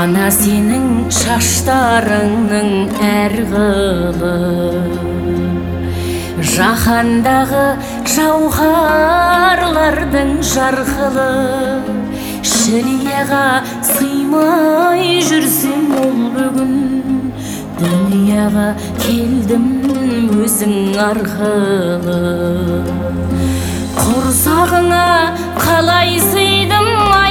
Ана сенің шаштарыңның әр қылы, жаһандағы жауһарлардың жарқылы. Шілияға сыймай жүрсем ол бүгін, дүнияға келдім өзің арқылы. Құрсағыңа қалай сыйдым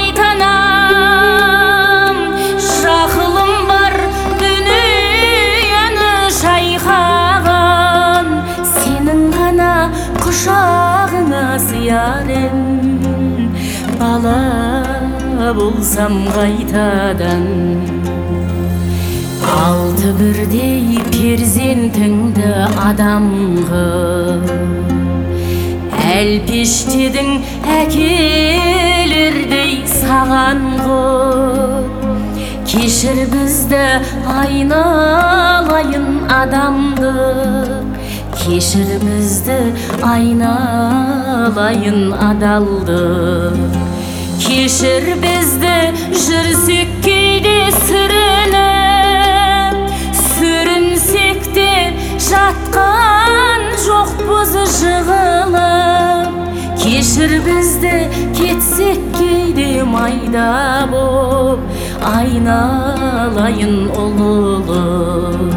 айтанам, жақылым бар дүнияны шайқаған, сенің ғана құшағыңа сыяр ем, бала болсам қайтадан. Алты бірдей перзентіңді адам қып, әлпештедің әкелердей саған ғып. Кешір бізді айналайын адамдық, кешір бізді айналайын адалдық. Кешір бізді жүрсек кейде сүрініп, сүрінсек те жатқан жоқпыз жығылып. Кешір бізді кетсек кейде майда боп, айналайын ұлылып.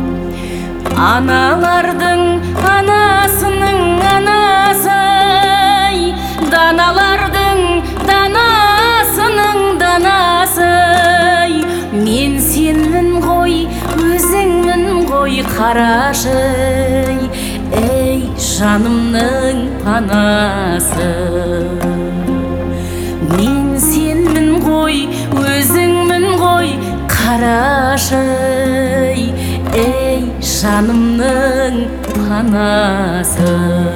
Аналардың анасының анасы, даналардың данасының данасы. Мен сенмін ғой, өзіңмін ғой қарашы, ей жанымның панасы. Мен сенмін ғой, өзіңмін ғой қарашы, ей жанымның панасы.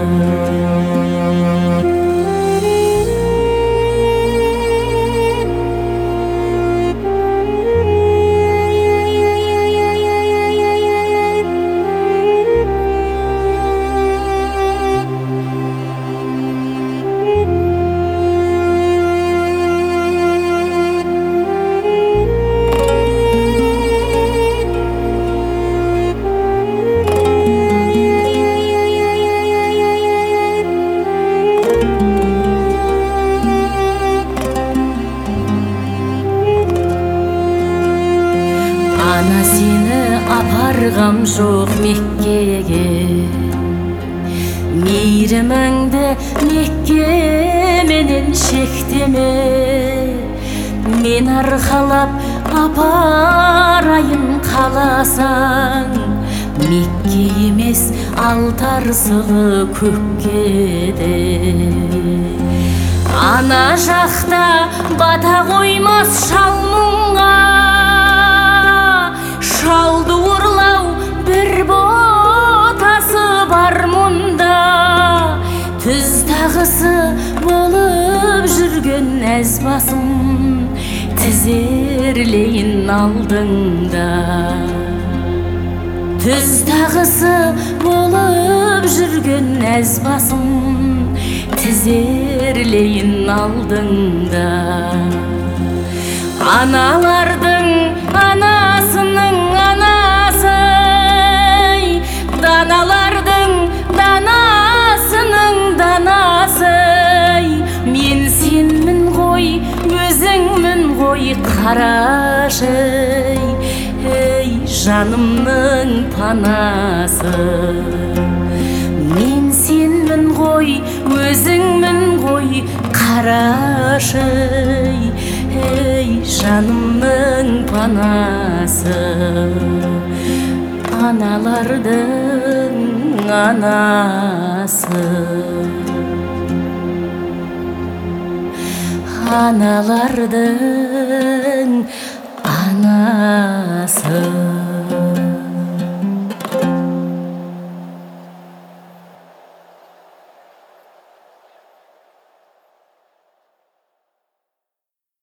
Ана сені апарғам жоқ Меккеге, мейіріміңді Меккеменен шектеме. Мен арқалап апарайын қаласаң, Мекке емес алтарсылы көкке де. Ана жақта бата қоймас шал мұңға, шалды ұрлау бір ботасы бар мұнда. Түз тағысы болып жүрген әз басым, тізерлейін алдыңда. Түз тағысы болып жүрген әз басым, тізерлейін алдыңда. Аналардың анасының анасы, даналардың данасының данасы. Мен сенмін ғой, өзіңмін ғой қарашы, ей жанымның панасы. Мен сенмін ғой, өзіңмін ғой қарашы, ей жанымның панасы. Аналардың анасы, аналардың анасы.